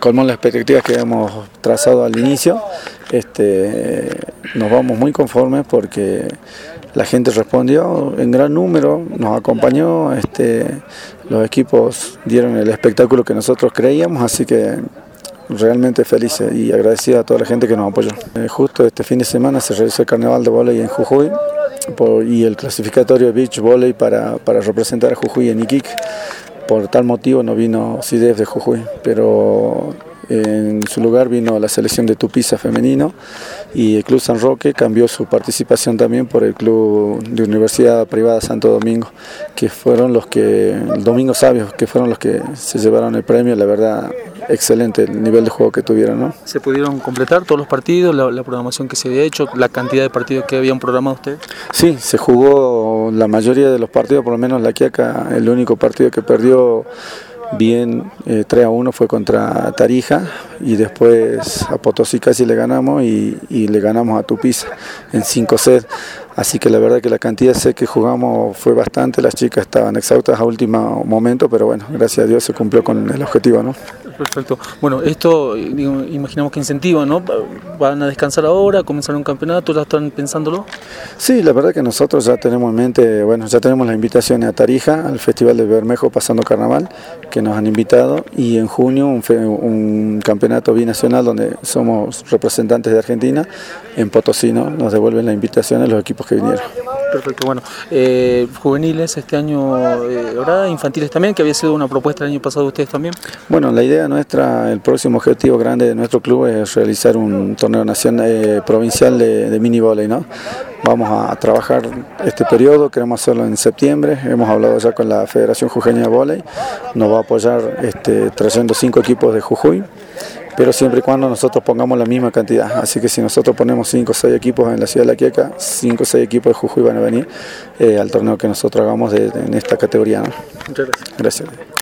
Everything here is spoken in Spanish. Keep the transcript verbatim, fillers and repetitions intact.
colmó las expectativas que habíamos trazado al inicio. Este, nos vamos muy conformes porque la gente respondió en gran número, nos acompañó, este, los equipos dieron el espectáculo que nosotros creíamos, así que realmente felices y agradecidos a toda la gente que nos apoyó. Eh, justo este fin de semana se realizó el carnaval de vóley en Jujuy por, y el clasificatorio de beach volley para, para representar a Jujuy en Iquique. Por tal motivo no vino C I D E F de Jujuy, pero en su lugar vino la selección de Tupiza femenino y el Club San Roque cambió su participación también por el Club de Universidad Privada Santo Domingo, que fueron los que, el Domingo Sabios, que fueron los que se llevaron el premio. La verdad, excelente el nivel de juego que tuvieron, ¿no? ¿Se pudieron completar todos los partidos, la, la programación que se había hecho, la cantidad de partidos que habían programado ustedes? Sí, se jugó la mayoría de los partidos, por lo menos la Quiaca, el único partido que perdió bien eh, tres a uno fue contra Tarija y después a Potosí casi le ganamos y, y le ganamos a Tupiza en cinco sets, así que la verdad que la cantidad de sets que jugamos fue bastante, las chicas estaban exhaustas a último momento, pero bueno, gracias a Dios se cumplió con el objetivo, ¿no? Perfecto. Bueno, esto digo, imaginamos que incentiva, ¿no? ¿Van a descansar ahora, comenzar un campeonato? ¿Ya están pensándolo? Sí, la verdad que nosotros ya tenemos en mente, bueno, ya tenemos las invitaciones a Tarija, al Festival de Bermejo Pasando Carnaval, que nos han invitado, y en junio un, fe, un campeonato binacional donde somos representantes de Argentina, en Potosí, ¿no? Nos devuelven la invitación a los equipos que vinieron. Perfecto, bueno, eh, juveniles este año, eh, ¿verdad? Infantiles también, que había sido una propuesta el año pasado de ustedes también. Bueno, la idea nuestra, el próximo objetivo grande de nuestro club es realizar un torneo nacional, eh, provincial de, de mini volley, ¿no? Vamos a, a trabajar este periodo, queremos hacerlo en septiembre, hemos hablado ya con la Federación Jujeña de Volley, nos va a apoyar este, trayendo cinco equipos de Jujuy, pero siempre y cuando nosotros pongamos la misma cantidad, así que si nosotros ponemos cinco o seis equipos en la ciudad de La Quiaca, cinco o seis equipos de Jujuy van a venir eh, al torneo que nosotros hagamos de, de, en esta categoría, ¿no? Muchas gracias. Gracias.